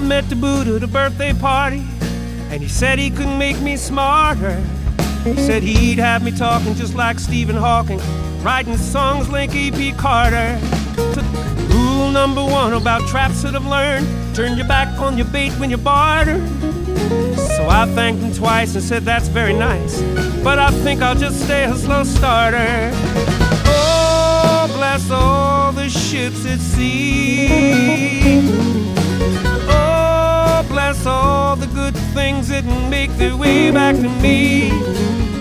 met the Buddha at a birthday party, and he said he couldn't make me smarter. He said he'd have me talking just like Stephen Hawking, writing songs like A.P. Carter. Rule number one about traps that I've learned: turn your back on your bait when you barter. So I thanked him twice and said that's very nice, but I think I'll just stay a slow starter. Oh, bless all the ships at sea. Oh, bless all the good things that make their way back to me.